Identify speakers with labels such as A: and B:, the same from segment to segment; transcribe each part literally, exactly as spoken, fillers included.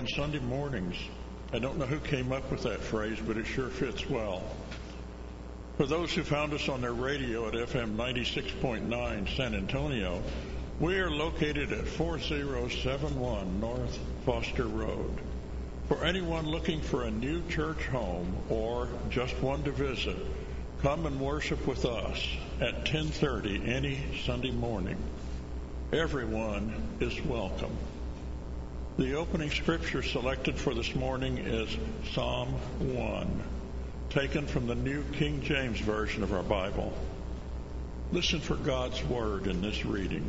A: on Sunday mornings. I don't know who came up with that phrase, but it sure fits well. For those who found us on their radio at F M ninety-six point nine San Antonio, we are located at four oh seven one North Foster Road. For anyone looking for a new church home or just one to visit, come and worship with us at ten thirty any Sunday morning. Everyone is welcome. The opening scripture selected for this morning is Psalm one, taken from the New King James Version of our Bible. Listen for God's word in this reading.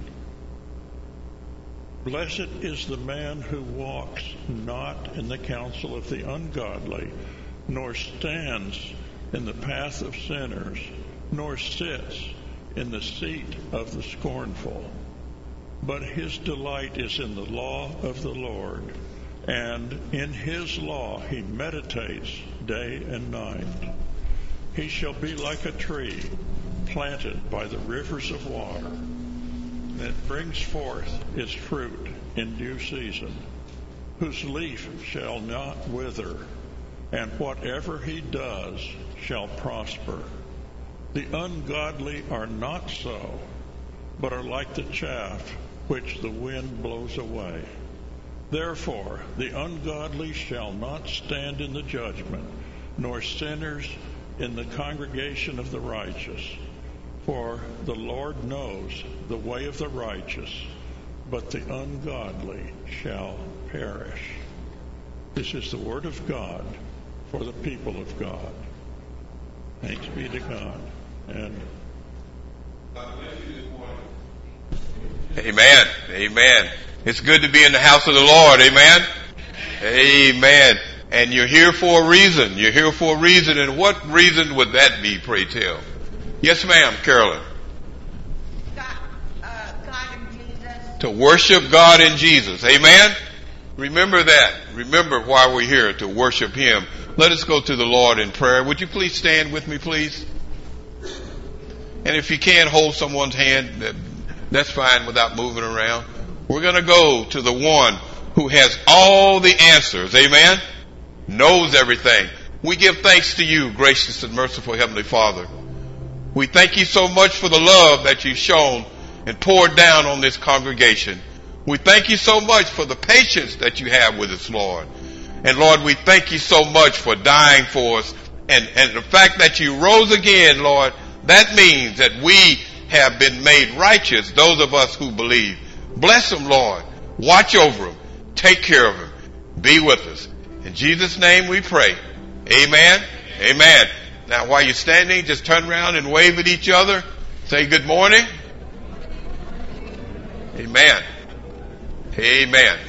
A: Blessed is the man who walks not in the counsel of the ungodly, nor stands in the path of sinners, nor sits in the seat of the scornful. But his delight is in the law of the Lord, and in his law he meditates day and night. He shall be like a tree planted by the rivers of water, that brings forth its fruit in due season, whose leaf shall not wither, and whatever he does shall prosper. The ungodly are not so, but are like the chaff which the wind blows away. Therefore, the ungodly shall not stand in the judgment, nor sinners in the congregation of the righteous. For the Lord knows the way of the righteous, but the ungodly shall perish. This is the word of God for the people of God. Thanks be to God. And
B: Amen. Amen. It's good to be in the house of the Lord. Amen. Amen. And you're here for a reason. You're here for a reason. And what reason would that be, pray tell? Yes, ma'am, Carolyn.
C: God, uh, God in Jesus.
B: To worship God in Jesus. Amen. Remember that. Remember why we're here, to worship Him. Let us go to the Lord in prayer. Would you please stand with me, please? And if you can hold someone's hand, that's fine without moving around. We're going to go to the one who has all the answers. Amen. Knows everything. We give thanks to you, gracious and merciful Heavenly Father. We thank you so much for the love that you've shown and poured down on this congregation. We thank you so much for the patience that you have with us, Lord. And Lord, we thank you so much for dying for us. And, and the fact that you rose again, Lord, that means that we have been made righteous, those of us who believe. Bless them, Lord. Watch over them. Take care of them. Be with us. In Jesus' name we pray. Amen. Amen. Now, while you're standing, just turn around and wave at each other. Say good morning. Amen. Amen.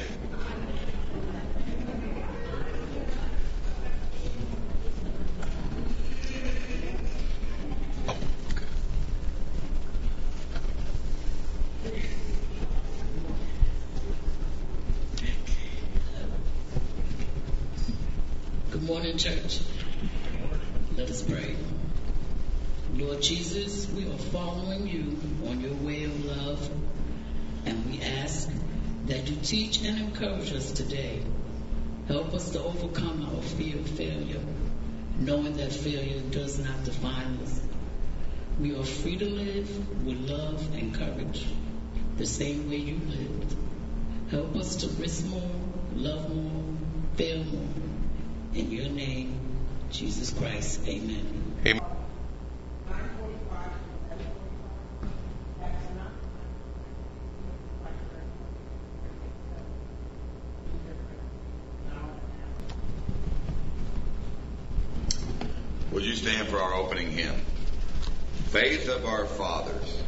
D: Good morning, church. Let us pray. Lord Jesus, we are following you on your way of love, and we ask that you teach and encourage us today. Help us to overcome our fear of failure, knowing that failure does not define us. We are free to live with love and courage, the same way you lived. Help us to risk more, love more, fail more. In your name, Jesus Christ. Amen.
B: Amen.
E: Would you stand for our opening hymn? Faith of Our Fathers.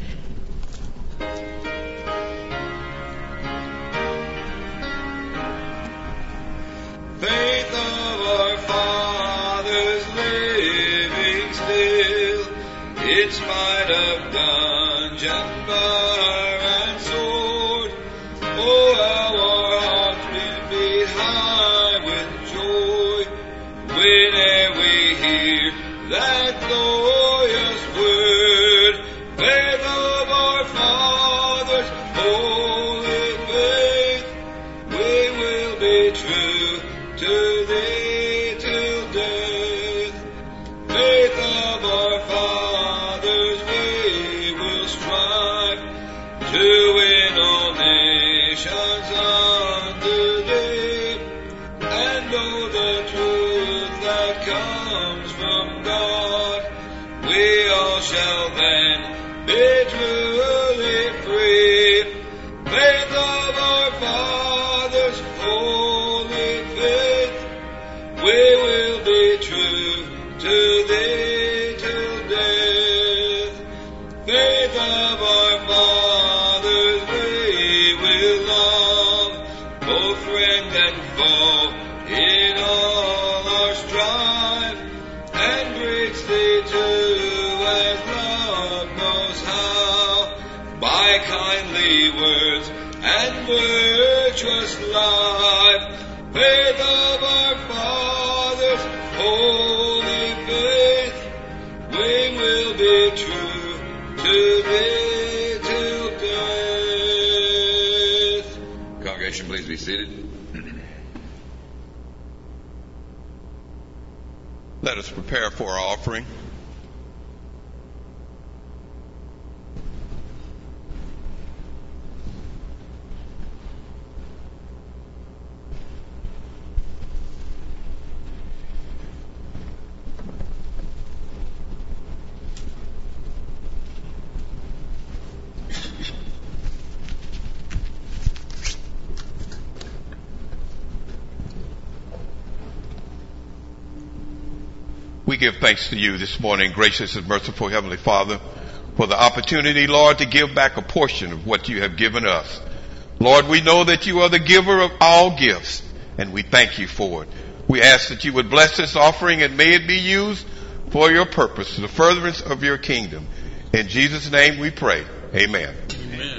E: Faith of our fathers living still, in spite of dungeon, bar, and sword. Oh, how our hearts will beat high with joy whenever we hear that glorious word. Faith of our fathers, holy faith, we will be true.
F: true to thee till death. Faith of our fathers we will strive to win all nations unto thee, and know the truth that comes from God. We all shall then be truly free. Faith of our fathers, holy faith, we will be true to thee till death. Faith of our fathers we will love, both friend and foe, in all our strife, and preach thee too as love knows how, by kindly words and virtuous life. Faith of our fathers, holy faith, we will be true to thee till death.
E: Congregation, please be seated.
B: Let us prepare for our offering. We give thanks to you this morning, gracious and merciful Heavenly Father, for the opportunity, Lord, to give back a portion of what you have given us. Lord, we know that you are the giver of all gifts, and we thank you for it. We ask that you would bless this offering and may it be used for your purpose, the furtherance of your kingdom. In Jesus' name we pray. Amen.
A: Amen.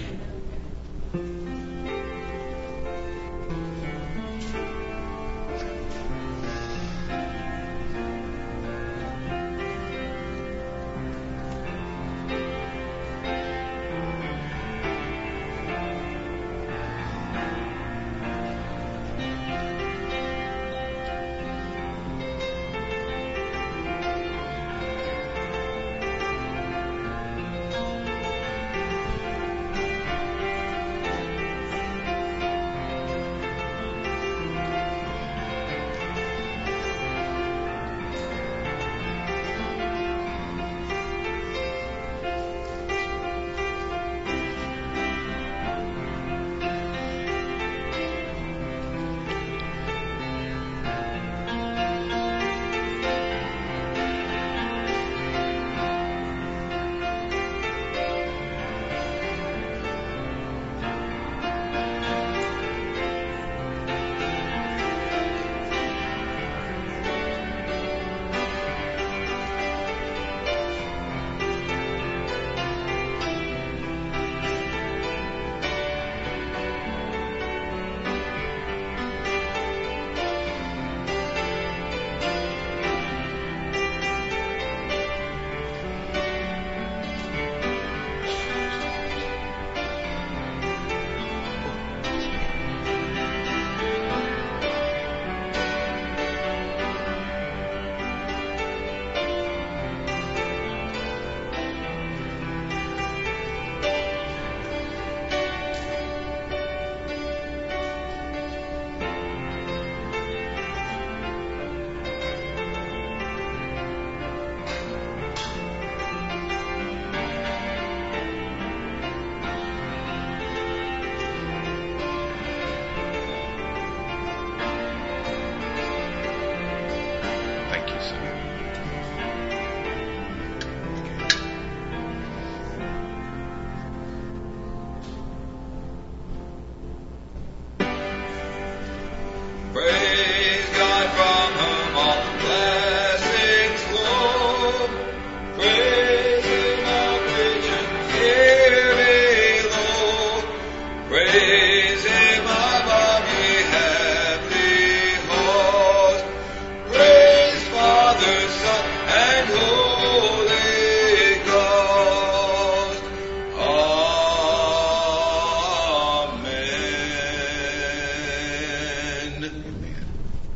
E: Amen.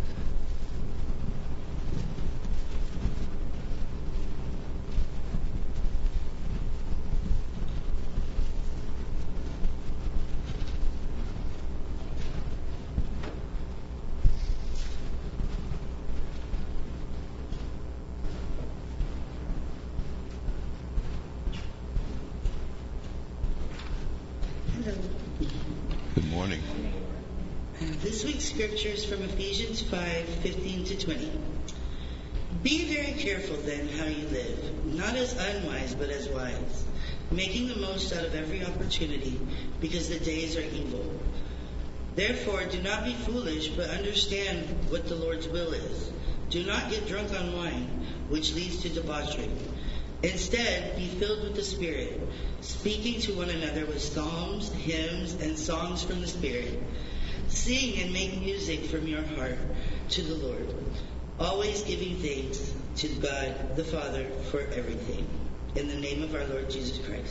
B: Good morning.
G: Uh, this week's scripture is from Ephesians five fifteen to twenty. Be very careful then how you live, not as unwise but as wise, making the most out of every opportunity, because the days are evil. Therefore do not be foolish, but understand what the Lord's will is. Do not get drunk on wine, which leads to debauchery. Instead, be filled with the Spirit, speaking to one another with psalms, hymns, and songs from the Spirit. Sing and make music from your heart to the Lord, always giving thanks to God the Father for everything. In the name of our Lord Jesus Christ.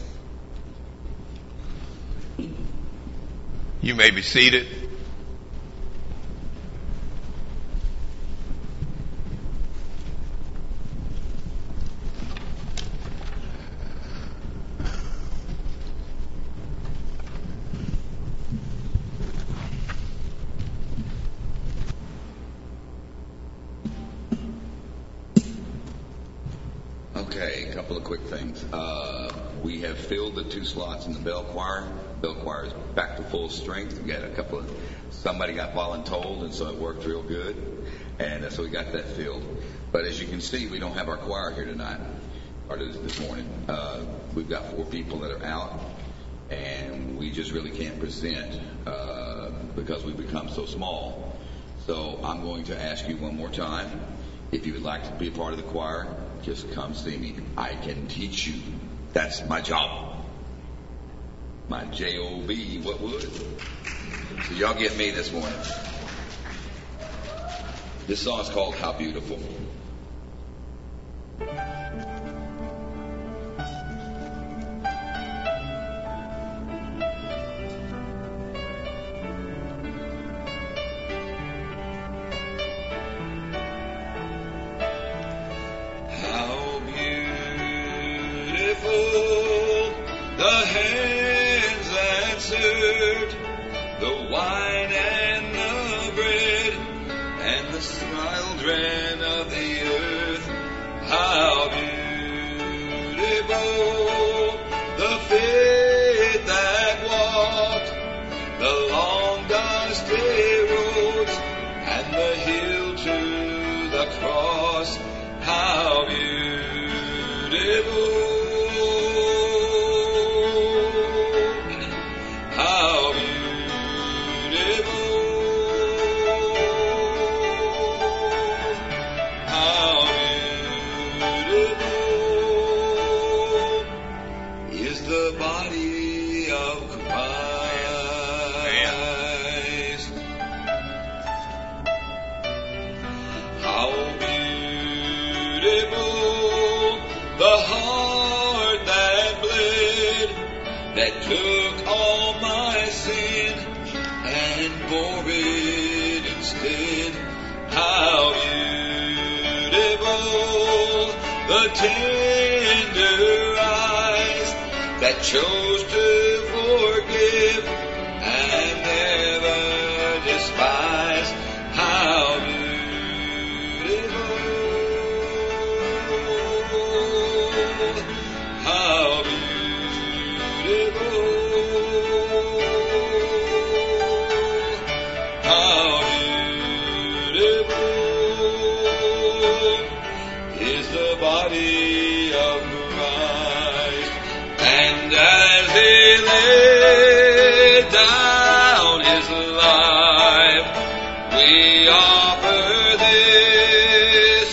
B: You may be seated.
E: Okay, a couple of quick things. Uh, we have filled the two slots in the bell choir. Bell choir is back to full strength. We got a couple of, somebody got voluntold, and so it worked real good. And uh, so we got that filled. But as you can see, we don't have our choir here tonight, or this, this morning. Uh, we've got four people that are out, and we just really can't present uh, because we've become so small. So I'm going to ask you one more time. If you would like to be a part of the choir, just come see me. I can teach you. That's my job. My J O B, what would? So y'all get me this morning. This song is called How Beautiful.
F: The hands that served the wine and the bread, and the children of the earth. How beautiful the faith that walked the long dusty roads, and the hill to the cross. How beautiful. That took all my sin and bore it instead. How beautiful the tender eyes that chose to forgive and never despise. How beautiful, how beautiful. How beautiful is the body of Christ, and as He laid down His life, we offer this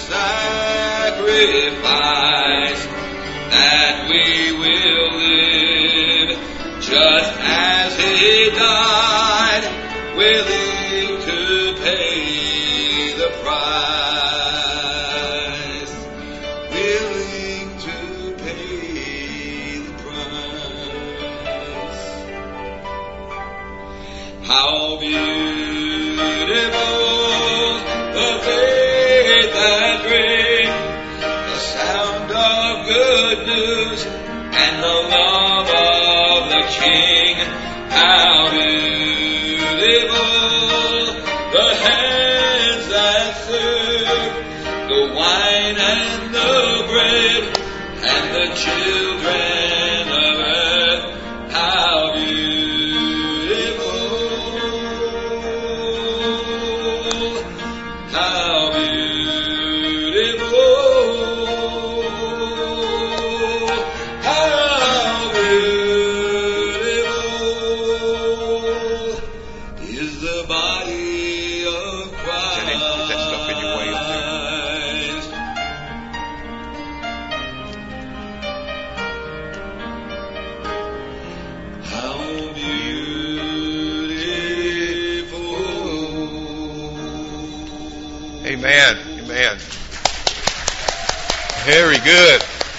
F: sacrifice, that we will live just as He died, willing to pay the price, willing to pay the price. How beautiful hands that serve the wine and the bread and the children of earth. How beautiful, how beautiful, how beautiful is the body of Christ.
B: Jenny, put that stuff in your way up there.
F: How beautiful.
B: Amen. Amen. Very good.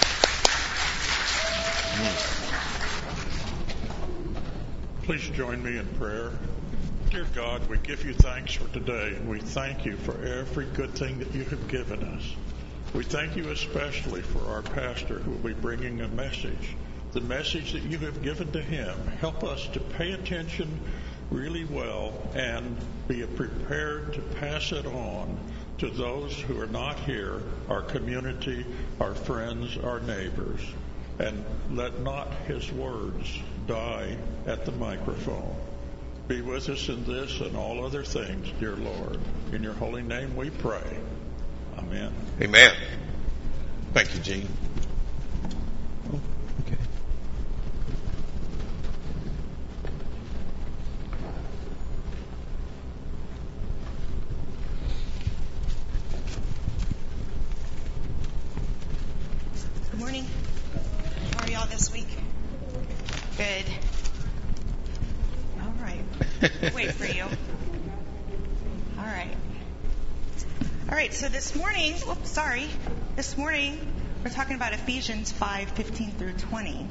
A: Please join me in prayer. Dear God, we give you thanks for today, and we thank you for every good thing that you have given us. We thank you especially for our pastor who will be bringing a message, the message that you have given to him. Help us to pay attention really well and be prepared to pass it on to those who are not here, our community, our friends, our neighbors. And let not his words die at the microphone. Be with us in this and all other things, dear Lord. In your holy name we pray. Amen.
B: Amen. Thank you, Gene. Oh, okay.
C: Good morning. How are y'all this week? Good. All right. Wait for you. All right. All right, so this morning, whoops, sorry. This morning, we're talking about Ephesians five, fifteen through twenty.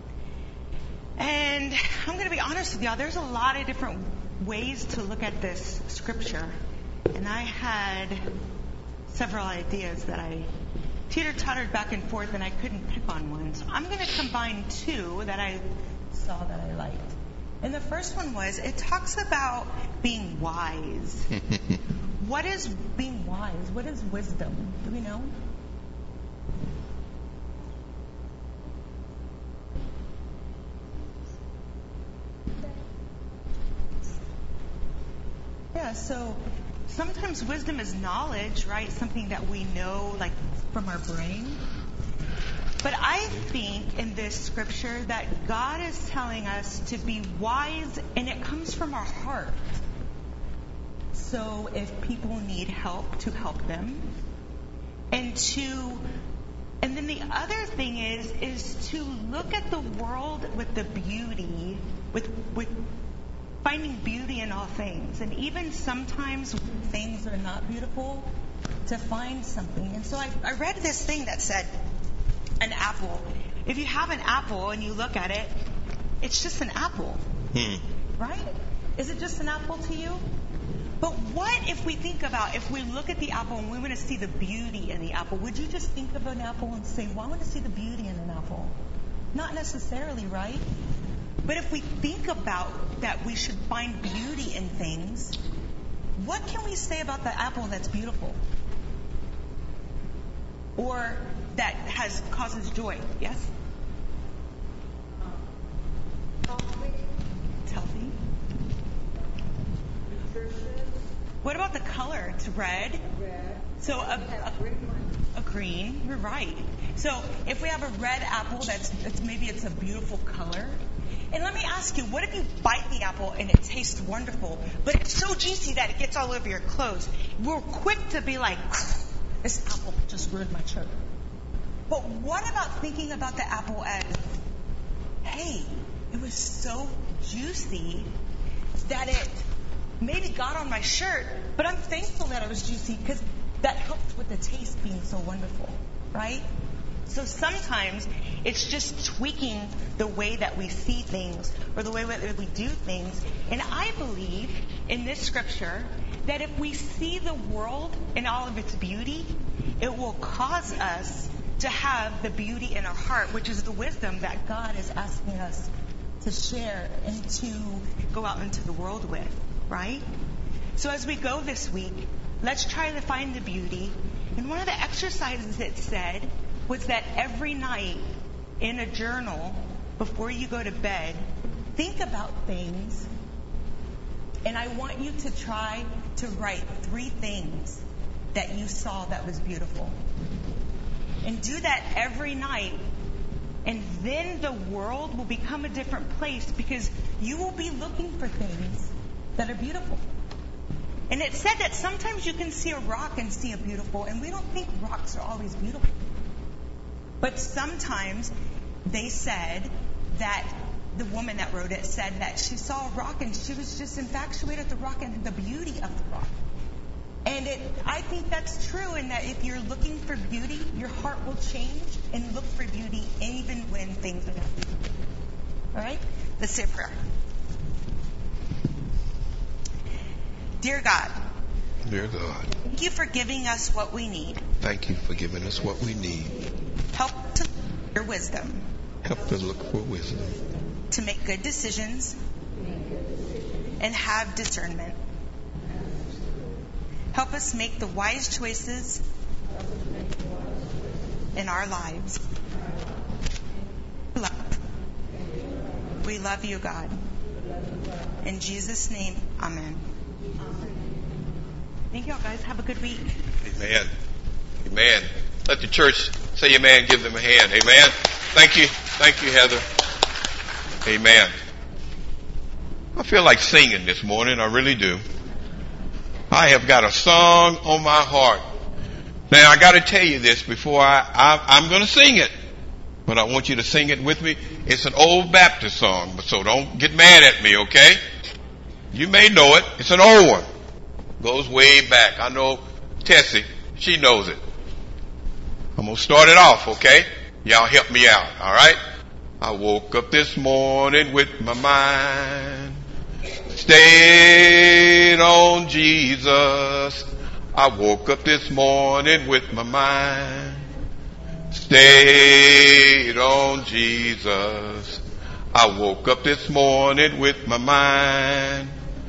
C: And I'm going to be honest with y'all, there's a lot of different ways to look at this scripture. And I had several ideas that I teeter-tottered back and forth, and I couldn't pick on one. So I'm going to combine two that I saw that I liked. And the first one was, it talks about being wise. What is being wise? What is wisdom? Do we know? Yeah, so sometimes wisdom is knowledge, right? Something that we know, like from our brain. But I think in this scripture that God is telling us to be wise, and it comes from our heart. So if people need help, to help them. And to, and then the other thing is, is to look at the world with the beauty, with, with finding beauty in all things. And even sometimes when things are not beautiful, to find something. And so I, I read this thing that said, an apple. If you have an apple and you look at it, it's just an apple. Hmm. Right? Is it just an apple to you? But what if we think about, if we look at the apple and we want to see the beauty in the apple, would you just think of an apple and say, well, I want to see the beauty in an apple? Not necessarily, right? But if we think about that we should find beauty in things, what can we say about the apple that's beautiful? Or that has causes joy? Yes? It's healthy. What about the color? It's red. Red. So a, a, a green. You're right. So if we have a red apple, that's, that's maybe it's a beautiful color. And let me ask you, what if you bite the apple and it tastes wonderful, but it's so juicy that it gets all over your clothes? We're quick to be like, this apple just ruined my shirt. But what about thinking about the apple as, hey, it was so juicy that it maybe got on my shirt, but I'm thankful that it was juicy because that helped with the taste being so wonderful, right? So sometimes it's just tweaking the way that we see things or the way that we do things. And I believe in this scripture that if we see the world in all of its beauty, it will cause us to have the beauty in our heart, which is the wisdom that God is asking us to share and to go out into the world with, right? So as we go this week, let's try to find the beauty. And one of the exercises it said was that every night in a journal, before you go to bed, think about things. And I want you to try to write three things that you saw that was beautiful. And do that every night. And then the world will become a different place because you will be looking for things that are beautiful. And it said that sometimes you can see a rock and see a beautiful, and we don't think rocks are always beautiful. But sometimes they said that the woman that wrote it said that she saw a rock and she was just infatuated with the rock and the beauty of the rock. And it, I think that's true, in that if you're looking for beauty, your heart will change and look for beauty even when things are not beautiful. All right? Let's say a prayer. Dear God.
B: Dear God.
C: Thank you for giving us what we need.
B: Thank you for giving us what we need.
C: Help to look for your wisdom.
B: Help us look for wisdom.
C: To make good decisions and have discernment. Help us make the wise choices in our lives. Love. We love you, God. In Jesus' name, amen. Thank y'all, guys. Have a good week.
B: Amen. Amen. Let the church say amen. Give them a hand. Amen. Thank you. Thank you, Heather. Amen. I feel like singing this morning. I really do. I have got a song on my heart. Now, I got to tell you this before I, I I'm going to sing it, but I want you to sing it with me. It's an old Baptist song, so don't get mad at me, okay? You may know it. It's an old one. Goes way back. I know Tessie. She knows it. I'm going to start it off, okay? Y'all help me out, all right? I woke up this morning with my mind stayed on Jesus. I woke up this morning with my mind stayed on Jesus. I woke up this morning with my mind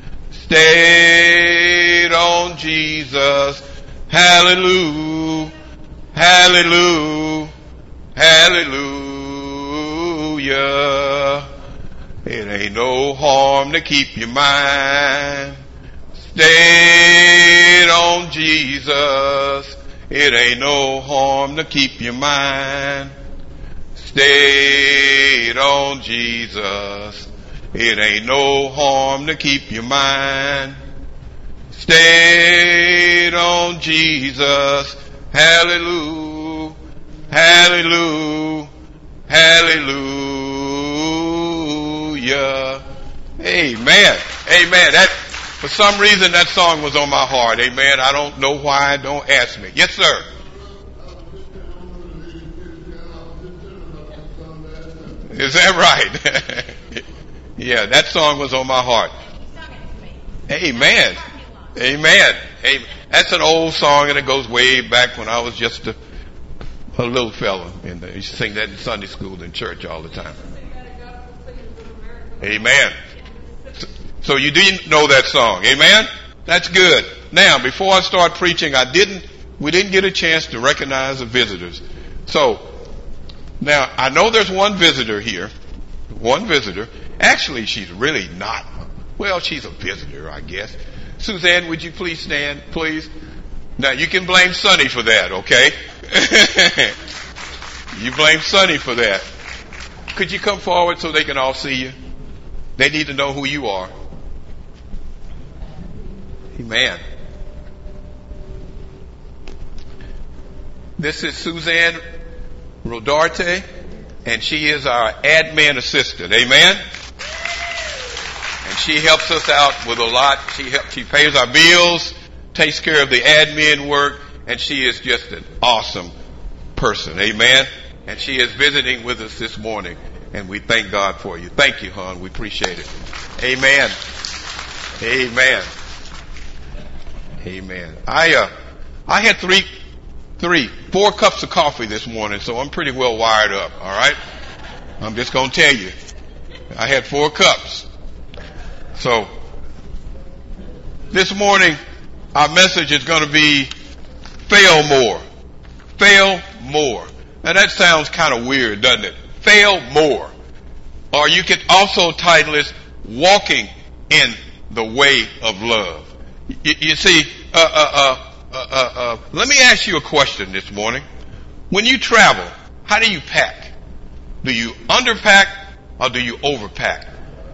B: stayed on Jesus. Hallelujah, hallelujah, hallelujah. It ain't no harm to keep your mind stayed on Jesus. It ain't no harm to keep your mind stayed on Jesus. It ain't no harm to keep your mind stayed on Jesus. Hallelujah, hallelujah, hallelujah. Amen. Amen. That, for some reason, that song was on my heart. Amen. I don't know why. Don't ask me. Yes, sir. Is that right? Yeah, that song was on my heart. Amen. Amen. Amen. That's an old song, and it goes way back when I was just a, a little fella. And I used to sing that in Sunday school and church all the time. Amen. So, so you didn't know that song. Amen? That's good. Now, before I start preaching, I didn't, we didn't get a chance to recognize the visitors. So, now, I know there's one visitor here. One visitor. Actually, she's really not. Well, she's a visitor, I guess. Suzanne, would you please stand, please? Now, you can blame Sonny for that, okay? You blame Sonny for that. Could you come forward so they can all see you? They need to know who you are. Amen. This is Suzanne Rodarte, and she is our admin assistant. Amen. And she helps us out with a lot. She helps, she pays our bills, takes care of the admin work, and she is just an awesome person. Amen. And she is visiting with us this morning, and we thank God for you. Thank you, hon. We appreciate it. Amen. Amen. Amen. I uh, I had three, three, four cups of coffee this morning, so I'm pretty well wired up. All right. I'm just gonna tell you, I had four cups. So this morning our message is going to be fail more. Fail more. Now that sounds kind of weird, doesn't it? Fail more. Or you could also title it Walking in the Way of Love. You, you see, uh, uh, uh, uh, uh, let me ask you a question this morning. When you travel, how do you pack? Do you underpack or do you overpack?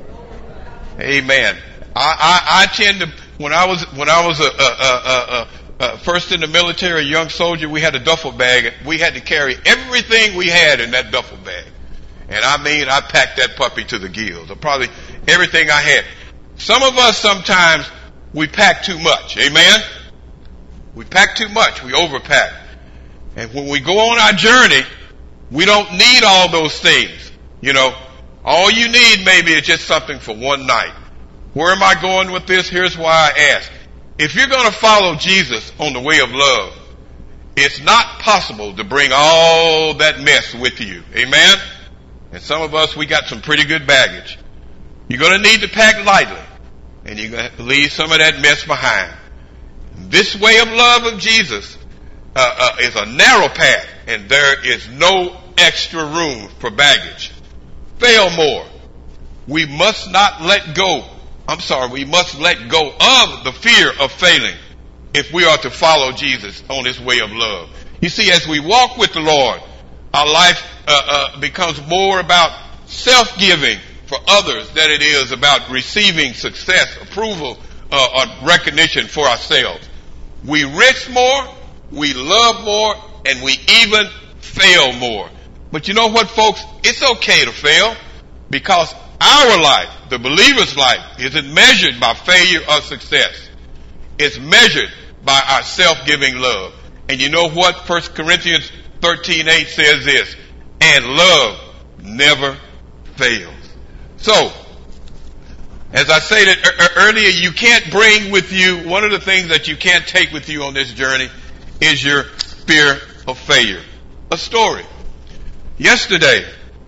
B: Amen. I, I, I tend to, when I was, when I was a, a, a, a, a first in the military, a young soldier, we had a duffel bag. We had to carry everything we had in that duffel bag. And I mean, I packed that puppy to the gills, or probably everything I had. Some of us sometimes, we pack too much. Amen? We pack too much. We overpack. And when we go on our journey, we don't need all those things. You know, all you need maybe is just something for one night. Where am I going with this? Here's why I ask. If you're going to follow Jesus on the way of love, it's not possible to bring all that mess with you. Amen? And some of us, we got some pretty good baggage. You're going to need to pack lightly, and you're going to leave some of that mess behind. This way of love of Jesus uh, uh, is a narrow path, and there is no extra room for baggage. Fail more. We must not let go. I'm sorry, we must let go of the fear of failing if we are to follow Jesus on his way of love. You see, as we walk with the Lord, our life uh, uh, becomes more about self-giving for others than it is about receiving success, approval, uh, or recognition for ourselves. We risk more, we love more, and we even fail more. But you know what, folks? It's okay to fail, because our life, the believer's life, isn't measured by failure or success. It's measured by our self-giving love. And you know what? First Corinthians thirteen eight says this, and love never fails. So, as I said earlier, you can't bring with you, one of the things that you can't take with you on this journey is your fear of failure. A story. Yesterday,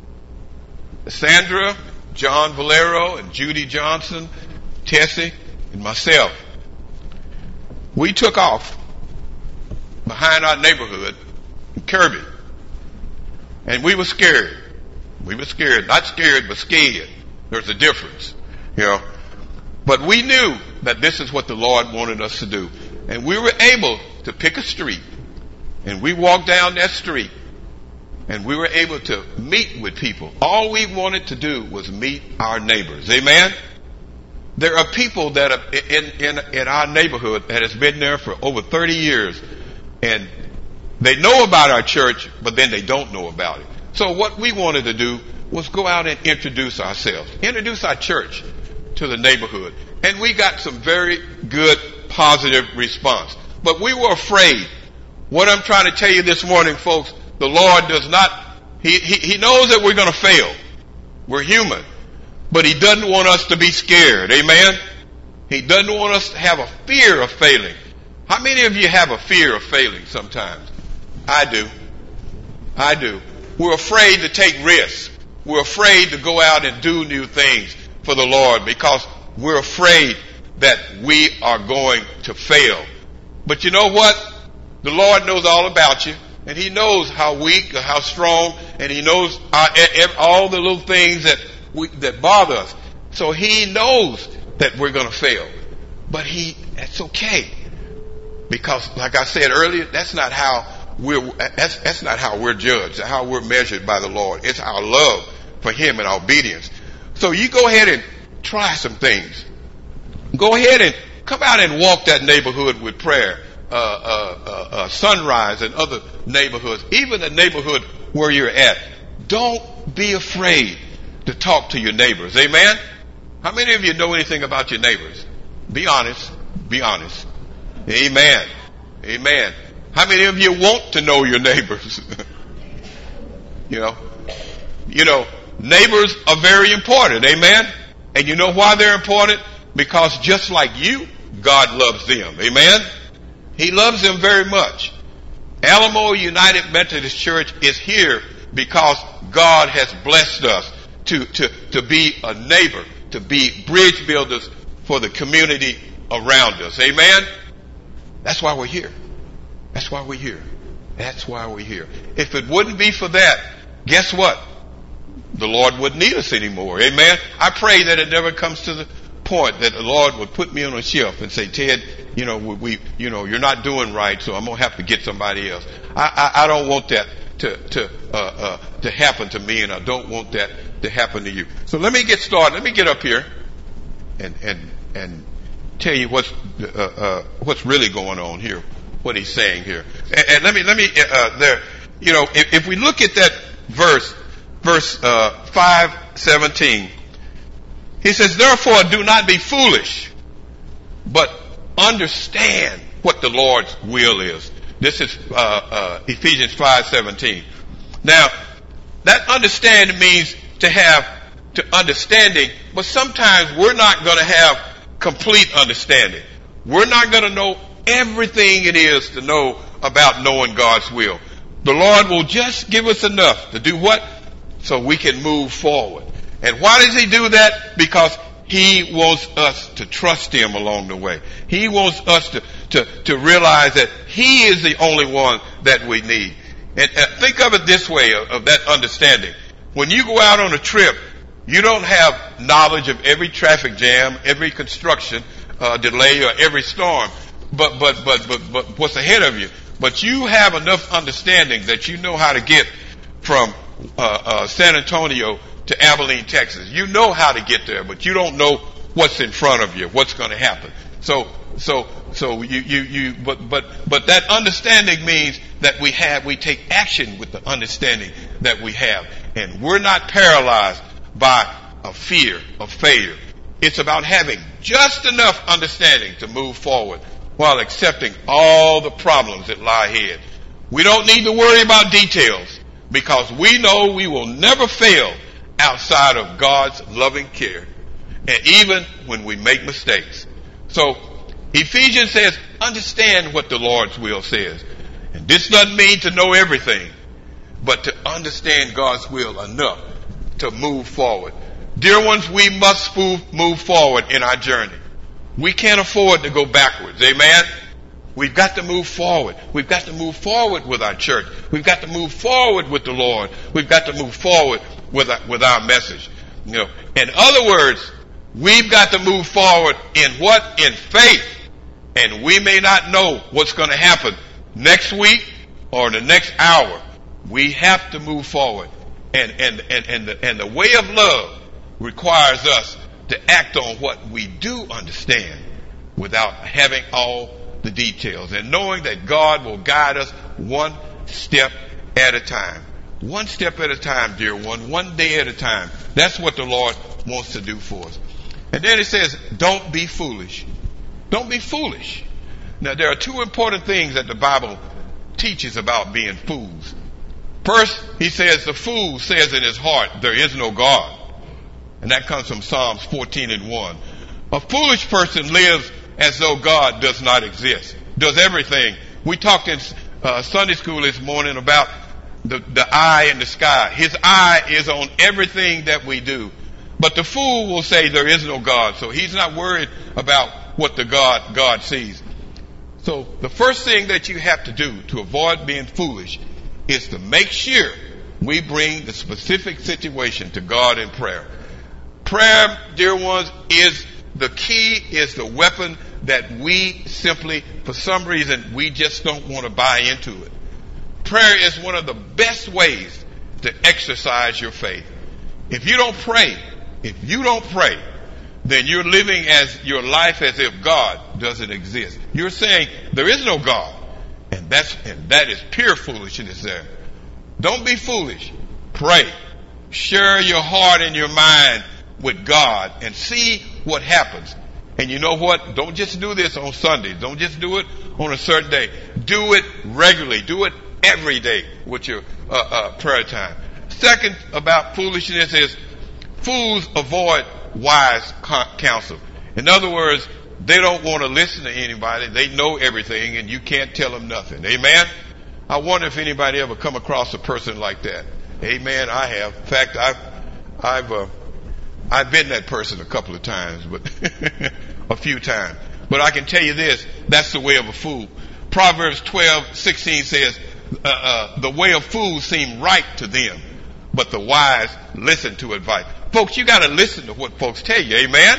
B: Sandra, John Valero, and Judy Johnson, Tessie, and myself, we took off behind our neighborhood in Kirby. And we were scared. We were scared. Not scared, but scared. There's a difference, you know. But we knew that this is what the Lord wanted us to do. And we were able to pick a street. And we walked down that street. And we were able to meet with people. All we wanted to do was meet our neighbors. Amen? There are people that are in, in, in our neighborhood that has been there for over thirty years. And they know about our church, but then they don't know about it. So what we wanted to do was go out and introduce ourselves. Introduce our church to the neighborhood. And we got some very good, positive response. But we were afraid. What I'm trying to tell you this morning, folks, the Lord does not, he, he, he knows that we're going to fail. We're human. But he doesn't want us to be scared. Amen? He doesn't want us to have a fear of failing. How many of you have a fear of failing sometimes? I do. I do. We're afraid to take risks. We're afraid to go out and do new things for the Lord because we're afraid that we are going to fail. But you know what? The Lord knows all about you. And he knows how weak or how strong, and he knows our, all the little things that we, that bother us. So he knows that we're going to fail. But he, that's okay. Because like I said earlier, that's not how we're, that's, that's not how we're judged, how we're measured by the Lord. It's our love for him and our obedience. So you go ahead and try some things. Go ahead and come out and walk that neighborhood with prayer. Uh, uh, uh, uh, Sunrise and other neighborhoods, even the neighborhood where you're at. Don't be afraid to talk to your neighbors. Amen? How many of you know anything about your neighbors? Be honest. Be honest. Amen. Amen. How many of you want to know your neighbors? you know, you know, neighbors are very important. Amen? And you know why they're important? Because just like you, God loves them. Amen? He loves them very much. Alamo United Methodist Church is here because God has blessed us to, to, to be a neighbor, to be bridge builders for the community around us. Amen? That's why we're here. That's why we're here. That's why we're here. If it wouldn't be for that, guess what? The Lord wouldn't need us anymore. Amen? I pray that it never comes to the point that the Lord would put me on a shelf and say, Ted, you know, we, we you know, you're not doing right, so I'm going to have to get somebody else. I, I, I don't want that to, to, uh, uh, to happen to me, and I don't want that to happen to you. So let me get started. Let me get up here and, and, and tell you what's, uh, uh, what's really going on here, what he's saying here. And, and let me, let me, uh, there, you know, if, if we look at that verse, verse, uh, five seventeen, he says, therefore do not be foolish, but understand what the Lord's will is. This is, uh, uh, Ephesians five seventeen. Now, that understanding means to have, to understanding, but sometimes we're not going to have complete understanding. We're not going to know everything it is to know about knowing God's will. The Lord will just give us enough to do what? So we can move forward. And why does he do that? Because he wants us to trust him along the way. He wants us to, to, to realize that he is the only one that we need. And uh, think of it this way, of, of that understanding. When you go out on a trip, you don't have knowledge of every traffic jam, every construction uh, delay, or every storm. But, but, but, but, but what's ahead of you. But you have enough understanding that you know how to get from uh, uh, San Antonio to Abilene, Texas. You know how to get there, but you don't know what's in front of you, what's going to happen. So, so, so you, you, you, but, but, but that understanding means that we have, we take action with the understanding that we have. And we're not paralyzed by a fear of failure. It's about having just enough understanding to move forward while accepting all the problems that lie ahead. We don't need to worry about details because we know we will never fail outside of God's loving care, and even when we make mistakes. So Ephesians says, understand what the Lord's will says. And this doesn't mean to know everything, but to understand God's will enough to move forward. Dear ones, we must move, move forward in our journey. We can't afford to go backwards. Amen? We've got to move forward. We've got to move forward with our church. We've got to move forward with the Lord. We've got to move forward with our, with our message. You know, in other words, we've got to move forward in what? In faith. And we may not know what's going to happen next week or the next hour. We have to move forward. And, and, and, and, the, and the way of love requires us to act on what we do understand without having all the details, and knowing that God will guide us one step at a time. One step at a time, dear one. One day at a time. That's what the Lord wants to do for us. And then it says, don't be foolish. Don't be foolish. Now, there are two important things that the Bible teaches about being fools. First, he says, the fool says in his heart, there is no God. And that comes from Psalms fourteen and one. A foolish person lives as though God does not exist, does everything. We talked in uh, Sunday school this morning about the, the eye in the sky. His eye is on everything that we do. But the fool will say there is no God, so he's not worried about what the God, God sees. So the first thing that you have to do to avoid being foolish is to make sure we bring the specific situation to God in prayer. Prayer, dear ones, is the key, is the weapon that we simply, for some reason, we just don't want to buy into it. Prayer is one of the best ways to exercise your faith. If you don't pray, if you don't pray, then you're living as your life as if God doesn't exist. You're saying there is no God. And that's, and that is pure foolishness there. Don't be foolish. Pray. Share your heart and your mind with God and see what happens. And you know what? Don't just do this on Sundays. Don't just do it on a certain day. Do it regularly. Do it every day with your uh, uh, prayer time. Second about foolishness is fools avoid wise counsel. In other words, they don't want to listen to anybody. They know everything and you can't tell them nothing. Amen? I wonder if anybody ever come across a person like that. Amen. I have. In fact, I've, I've, uh, I've been that person a couple of times, but a few times. But I can tell you this, that's the way of a fool. Proverbs twelve sixteen says, uh, uh, the way of fools seem right to them, but the wise listen to advice. Folks, you got to listen to what folks tell you, amen?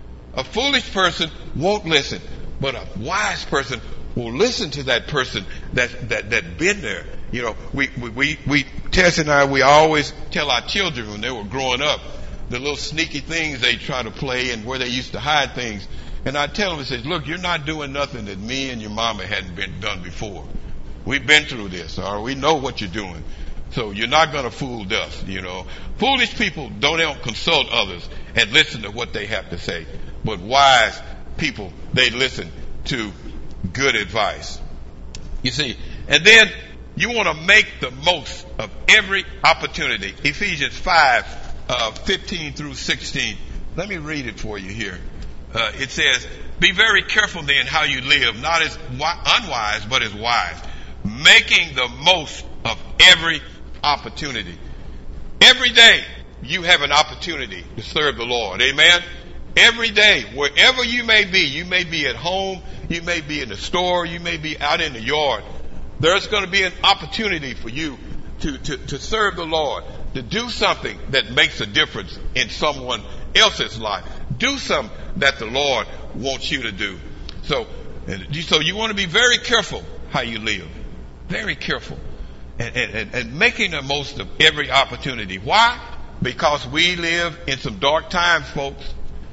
B: A foolish person won't listen, but a wise person will listen to that person that that that been there. You know, we we we, we Tess and I, we always tell our children when they were growing up the little sneaky things they try to play and where they used to hide things. And I tell them, I say, look, you're not doing nothing that me and your mama hadn't been done before. We've been through this, or we know what you're doing. So you're not going to fool us, you know. Foolish people don't ever consult others and listen to what they have to say. But wise people, they listen to good advice. You see, and then you want to make the most of every opportunity. Ephesians five, uh, fifteen through sixteen. Let me read it for you here. Uh, it says, be very careful then how you live, not as unwise, but as wise, making the most of every opportunity. Every day you have an opportunity to serve the Lord. Amen. Every day, wherever you may be, you may be at home, you may be in the store, you may be out in the yard. There's going to be an opportunity for you to, to, to serve the Lord, to do something that makes a difference in someone else's life. Do something that the Lord wants you to do. So, so you want to be very careful how you live. Very careful. And, and, and making the most of every opportunity. Why? Because we live in some dark times, folks.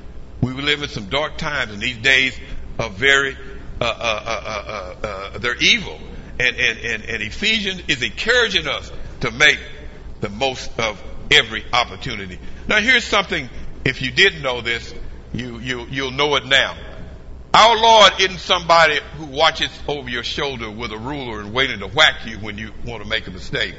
B: We live in some dark times, and these days are very, uh, uh, uh, uh, uh, they're evil. And, and, and, and Ephesians is encouraging us to make the most of every opportunity. Now, here's something, if you didn't know this, you, you, you'll know it now. Our Lord isn't somebody who watches over your shoulder with a ruler and waiting to whack you when you want to make a mistake.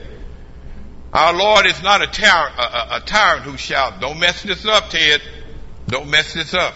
B: Our Lord is not a tyrant, a, a tyrant who shouts, don't mess this up, Ted. Don't mess this up.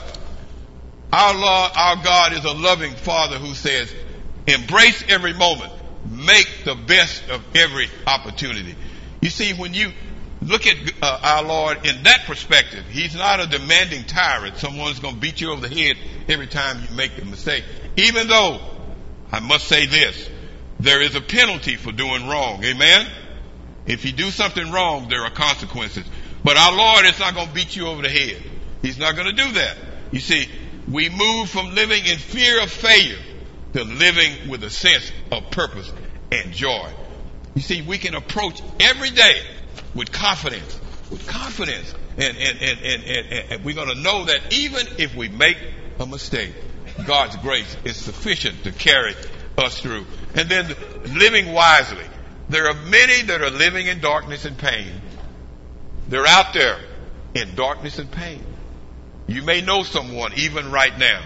B: Our Lord, our God is a loving Father who says, embrace every moment. Make the best of every opportunity. You see, when you look at uh, our Lord in that perspective, He's not a demanding tyrant. Someone's going to beat you over the head every time you make a mistake. Even though, I must say this, there is a penalty for doing wrong. Amen? If you do something wrong, there are consequences. But our Lord is not going to beat you over the head. He's not going to do that. You see, we move from living in fear of failure to living with a sense of purpose and joy. You see, we can approach every day with confidence, with confidence. And, and, and, and, and, and we're going to know that even if we make a mistake, God's grace is sufficient to carry us through. And then living wisely. There are many that are living in darkness and pain. They're out there in darkness and pain. You may know someone even right now.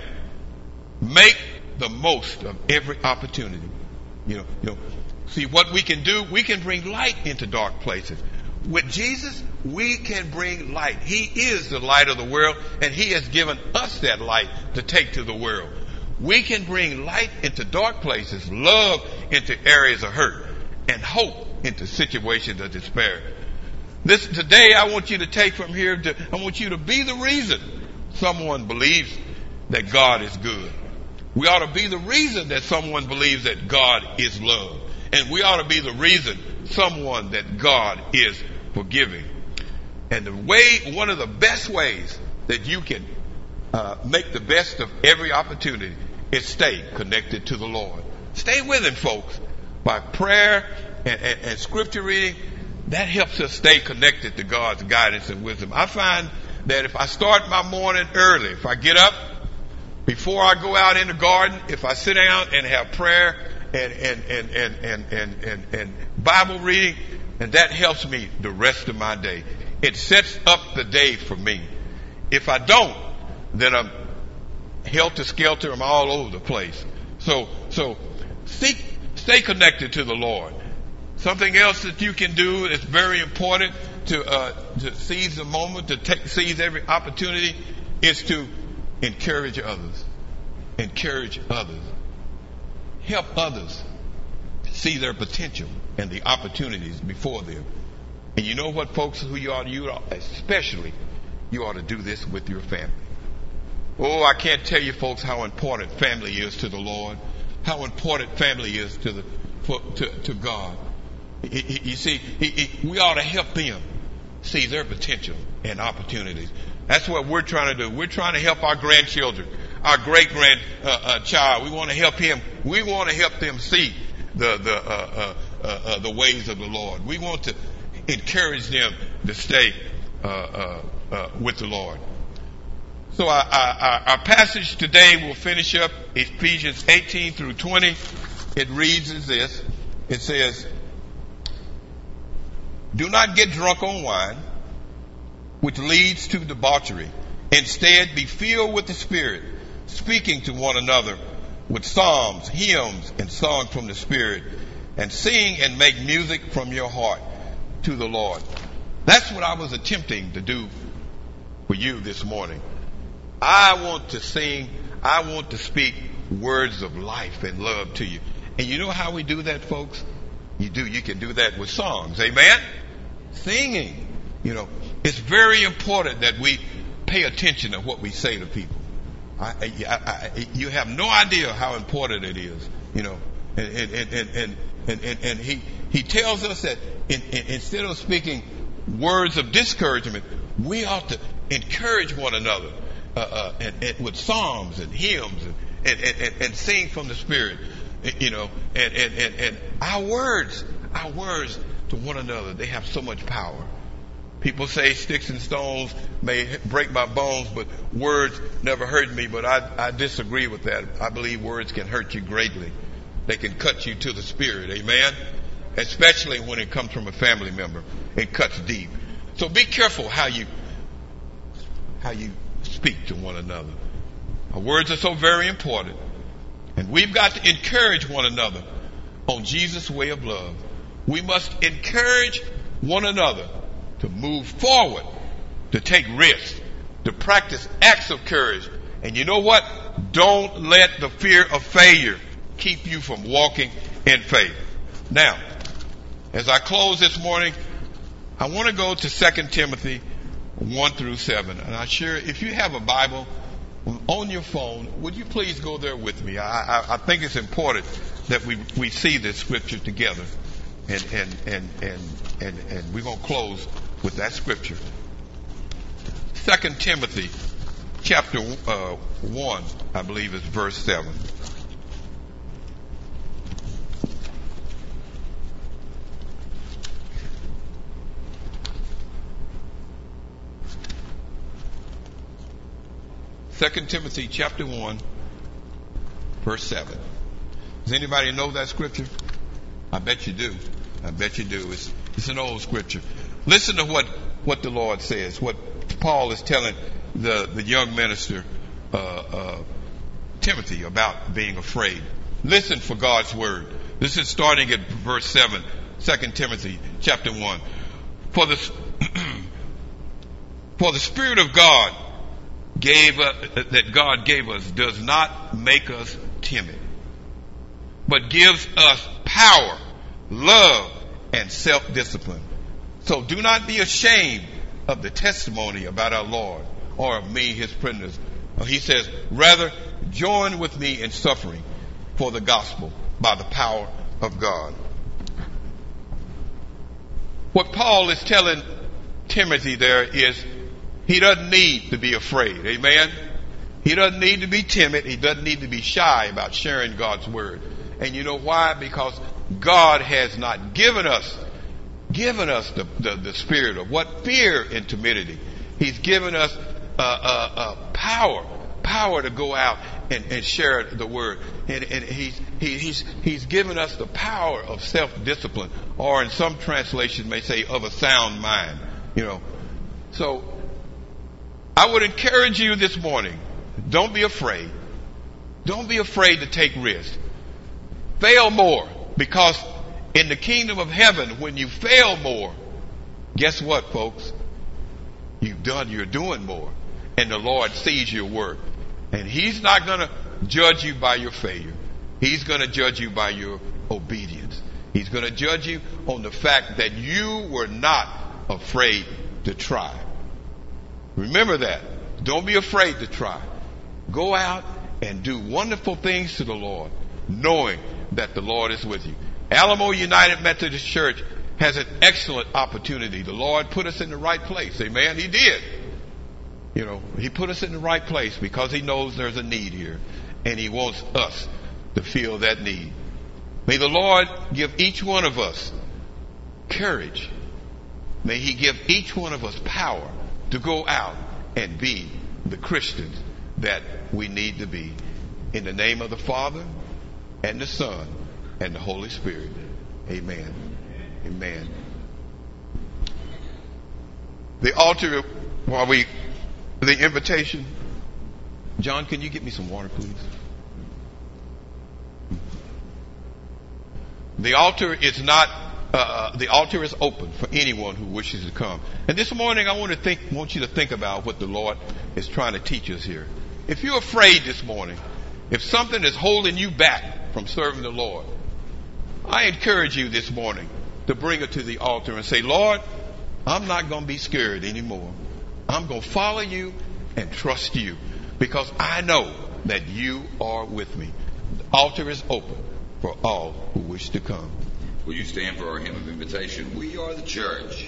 B: Make the most of every opportunity. You know, you know, see what we can do, we can bring light into dark places. With Jesus, we can bring light. He is the light of the world, and He has given us that light to take to the world. We can bring light into dark places, love into areas of hurt, and hope into situations of despair. This today, I want you to take from here, to, I want you to be the reason someone believes that God is good. We ought to be the reason that someone believes that God is love. And we ought to be the reason someone that God is forgiving. And the way, one of the best ways that you can uh, make the best of every opportunity is stay connected to the Lord. Stay with Him, folks. By prayer and, and, and scripture reading, that helps us stay connected to God's guidance and wisdom. I find that if I start my morning early, if I get up, before I go out in the garden, if I sit down and have prayer and, and, and, and, and, and, and, and Bible reading, and that helps me the rest of my day. It sets up the day for me. If I don't, then I'm helter-skelter, I'm all over the place. So, so seek, stay connected to the Lord. Something else that you can do is very important to, uh, to seize the moment, to take, seize every opportunity, is to encourage others. Encourage others. Help others see their potential and the opportunities before them. And you know what, folks, who you ought to, you ought, especially, you ought to do this with your family. Oh, I can't tell you folks how important family is to the Lord, how important family is to the for, to, to God. He, he, you see, he, he, we ought to help them see their potential and opportunities. That's what we're trying to do. We're trying to help our grandchildren, our great grand uh, uh, child. We want to help him. We want to help them see the the uh, uh, uh, uh, the ways of the Lord. We want to encourage them to stay uh, uh, uh, with the Lord. So our, our, our passage today will finish up Ephesians eighteen through twenty. It reads as this. It says, "Do not get drunk on wine, which leads to debauchery. Instead, be filled with the Spirit, speaking to one another with psalms, hymns, and songs from the Spirit, and sing and make music from your heart to the Lord." That's what I was attempting to do for you this morning. I want to sing, I want to speak words of life and love to you. And you know how we do that, folks? You do, you can do that with songs. Amen? Singing. You know, it's very important that we pay attention to what we say to people. I, I, I, you have no idea how important it is, you know. And and and and and, and, and he he tells us that in, in, instead of speaking words of discouragement, we ought to encourage one another uh, uh, and, and with psalms and hymns and and, and, and and sing from the Spirit, you know. And, and and and our words, our words to one another, they have so much power. People say sticks and stones may break my bones, but words never hurt me. But I, I disagree with that. I believe words can hurt you greatly. They can cut you to the spirit. Amen? Especially when it comes from a family member. It cuts deep. So be careful how you how you speak to one another. Our words are so very important. And we've got to encourage one another on Jesus' way of love. We must encourage one another to move forward, to take risks, to practice acts of courage. And you know what? Don't let the fear of failure keep you from walking in faith. Now, as I close this morning, I want to go to Second Timothy one through seven. And I'm sure if you have a Bible on your phone, would you please go there with me? I, I, I think it's important that we, we see this scripture together. And, and, and, and, and, and we're going to close with that scripture. Second Timothy chapter uh, one, I believe is verse seven. Second Timothy chapter one, verse seven. Does anybody know that scripture? I bet you do. I bet you do. It's, it's an old scripture. Listen to what, what the Lord says, what Paul is telling the, the young minister, uh, uh, Timothy, about being afraid. Listen for God's word. This is starting at verse seven, Second Timothy chapter one. For the, for the Spirit of God gave us, that God gave us does not make us timid, but gives us power, love, and self-discipline. So do not be ashamed of the testimony about our Lord or of me, his prisoners. He says, rather join with me in suffering for the gospel by the power of God. What Paul is telling Timothy there is he doesn't need to be afraid. Amen? He doesn't need to be timid. He doesn't need to be shy about sharing God's word. And you know why? Because God has not given us given us the, the, the spirit of what? Fear and timidity. He's given us uh, uh, uh, power, power to go out and, and share the word. And, and he's, he, he's, he's given us the power of self-discipline, or in some translations may say of a sound mind. You know, so I would encourage you this morning, don't be afraid. Don't be afraid to take risks. Fail more, because in the kingdom of heaven, when you fail more, guess what, folks? You've done, you're doing more. And the Lord sees your work. And he's not going to judge you by your failure. He's going to judge you by your obedience. He's going to judge you on the fact that you were not afraid to try. Remember that. Don't be afraid to try. Go out and do wonderful things to the Lord, knowing that the Lord is with you. Alamo United Methodist Church has an excellent opportunity. The Lord put us in the right place. Amen. He did. You know, He put us in the right place because He knows there's a need here, and He wants us to feel that need. May the Lord give each one of us courage. May He give each one of us power to go out and be the Christians that we need to be. In the name of the Father and the Son and the Holy Spirit. Amen. Amen. The altar, while we, the invitation. John, can you get me some water, please? The altar is not, uh, the altar is open for anyone who wishes to come. And this morning I want to think, want you to think about what the Lord is trying to teach us here. If you're afraid this morning, if something is holding you back from serving the Lord, I encourage you this morning to bring it to the altar and say, Lord, I'm not going to be scared anymore. I'm going to follow you and trust you because I know that you are with me. The altar is open for all who wish to come.
E: Will you stand for our hymn of invitation? We are the church.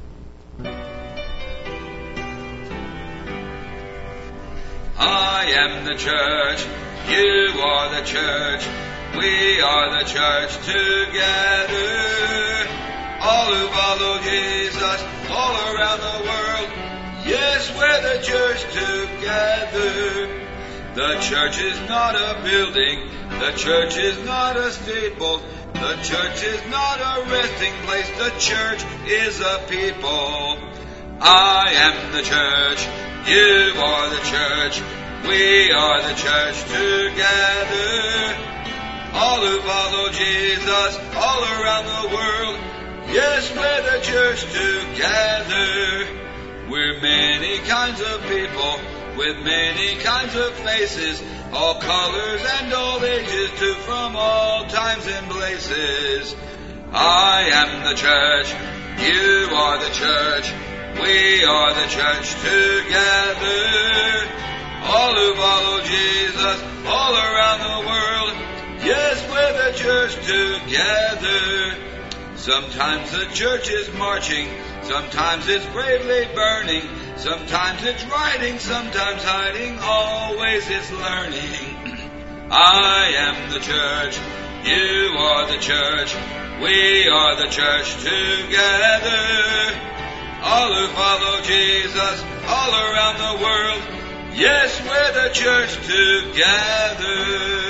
F: I am the church, you are the church, we are the church together. All who follow Jesus, all around the world, yes, we're the church together. The church is not a building, the church is not a stable, the church is not a resting place, the church is a people. I am the church, you are the church, we are the church together. All who follow Jesus, all around the world, yes, we're the church together. We're many kinds of people, with many kinds of faces, all colors and all ages, too, from all times and places. I am the church, you are the church, we are the church together. All who follow Jesus, all around the world, yes, we're the church together. Sometimes the church is marching, sometimes it's bravely burning, sometimes it's riding, sometimes hiding, always it's learning. I am the church, you are the church, we are the church together. All who follow Jesus, all around the world, yes, we're the church together.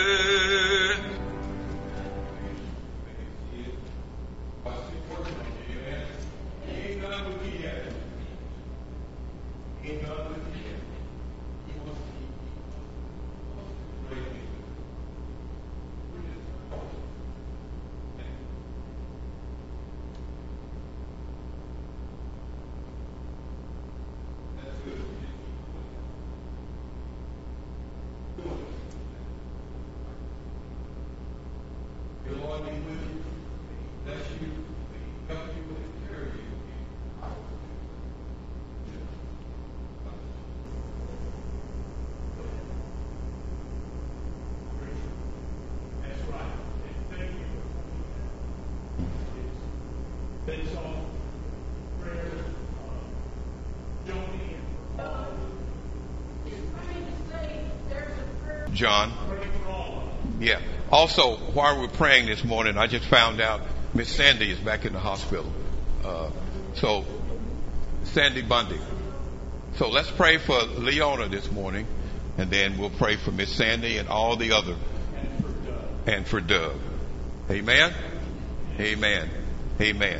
B: John. Yeah. Also, while we're praying this morning, I just found out Miss Sandy is back in the hospital. Uh, so, Sandy Bundy. So let's pray for Leona this morning, and then we'll pray for Miss Sandy and all the other, and for Doug. Amen. Amen. Amen.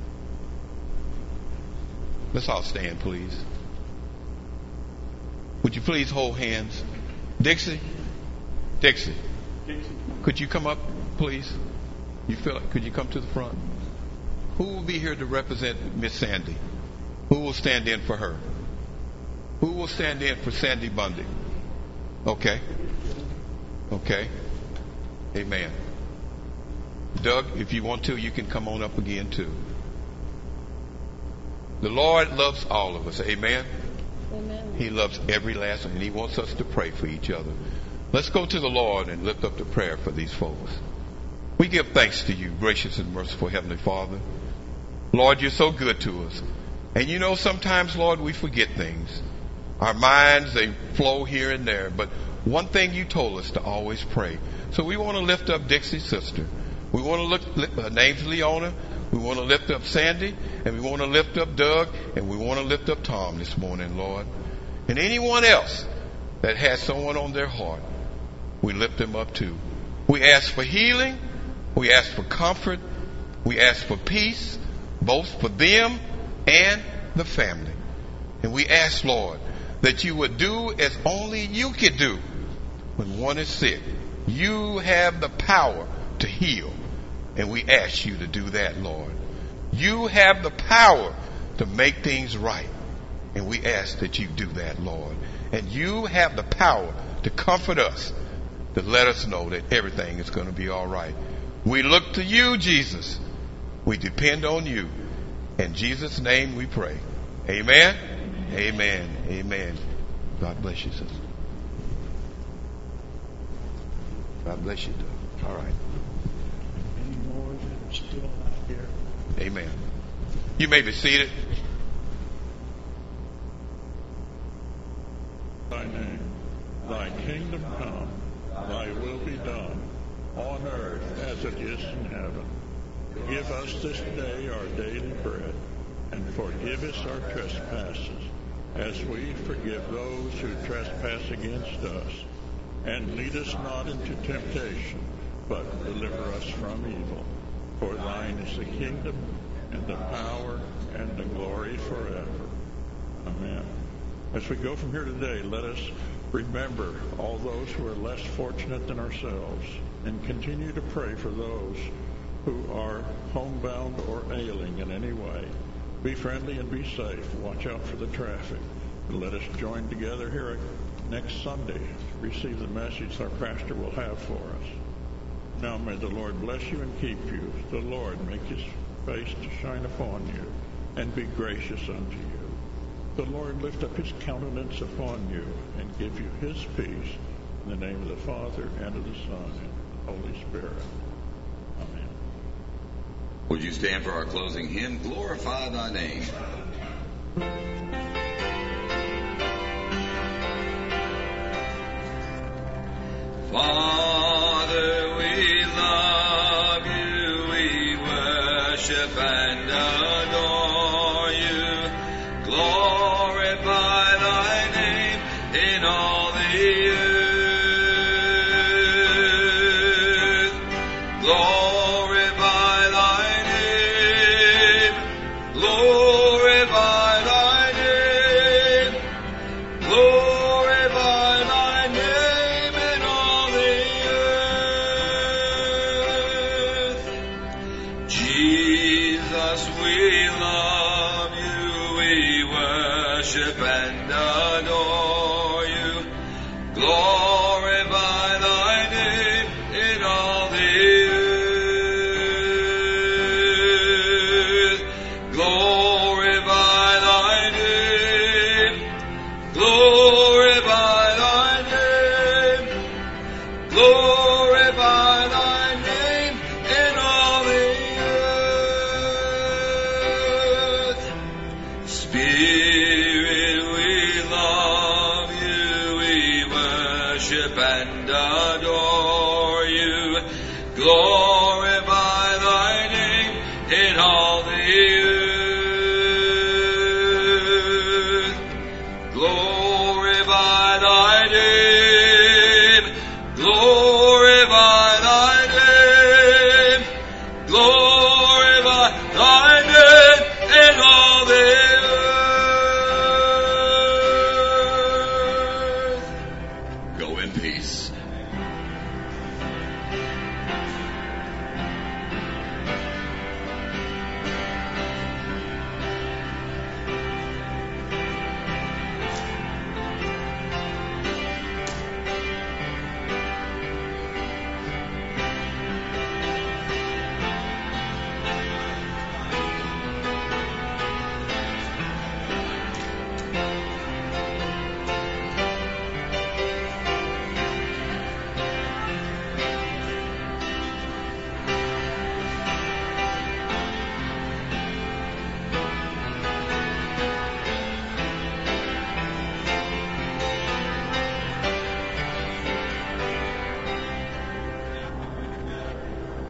B: Let's all stand, please. Would you please hold hands? Dixie? Dixie. Could you come up, please? You feel it? Could you come to the front? Who will be here to represent Miss Sandy? Who will stand in for her? Who will stand in for Sandy Bundy? Okay. Okay. Amen. Doug, if you want to, you can come on up again too. The Lord loves all of us. Amen.
H: Amen.
B: He loves every last one, and he wants us to pray for each other. Let's go to the Lord and lift up the prayer for these folks. We give thanks to you, gracious and merciful Heavenly Father. Lord, you're so good to us. And you know, sometimes, Lord, we forget things. Our minds, they flow here and there. But one thing you told us to always pray. So we want to lift up Dixie's sister. We want to look, lift, her name's Leona. We want to lift up Sandy. And we want to lift up Doug. And we want to lift up Tom this morning, Lord. And anyone else that has someone on their heart, we lift them up too. We ask for healing. We ask for comfort. We ask for peace, both for them and the family. And we ask, Lord, that you would do as only you can do when one is sick. You have the power to heal. And we ask you to do that, Lord. You have the power to make things right. And we ask that you do that, Lord. And you have the power to comfort us, to let us know that everything is going to be all right. We look to you, Jesus. We depend on you. In Jesus' name we pray. Amen. Amen. Amen. God bless you, sister. God bless you, Doug. All right.
A: Any more that are still out here?
B: Amen. You may be seated.
A: Thy name, thy kingdom come, thy will be done, on earth as it is in heaven. Give us this day our daily bread, and forgive us our trespasses, as we forgive those who trespass against us. And lead us not into temptation, but deliver us from evil. For thine is the kingdom, and the power, and the glory forever. Amen. As we go from here today, let us remember all those who are less fortunate than ourselves, and continue to pray for those who are homebound or ailing in any way. Be friendly and be safe. Watch out for the traffic. Let us join together here next Sunday to receive the message our pastor will have for us. Now may the Lord bless you and keep you. The Lord make his face to shine upon you and be gracious unto you. The Lord lift up his countenance upon you and give you his peace. In the name of the Father, and of the Son, and of the Holy Spirit. Amen.
E: Would you stand for our closing hymn, Glorify Thy Name?
F: Father, we love you, we worship and adore you. Glorify thy name in all the earth. Glorify thy name. Glorify thy name. Glorify thy name in all the earth. Jesus, we love you, we worship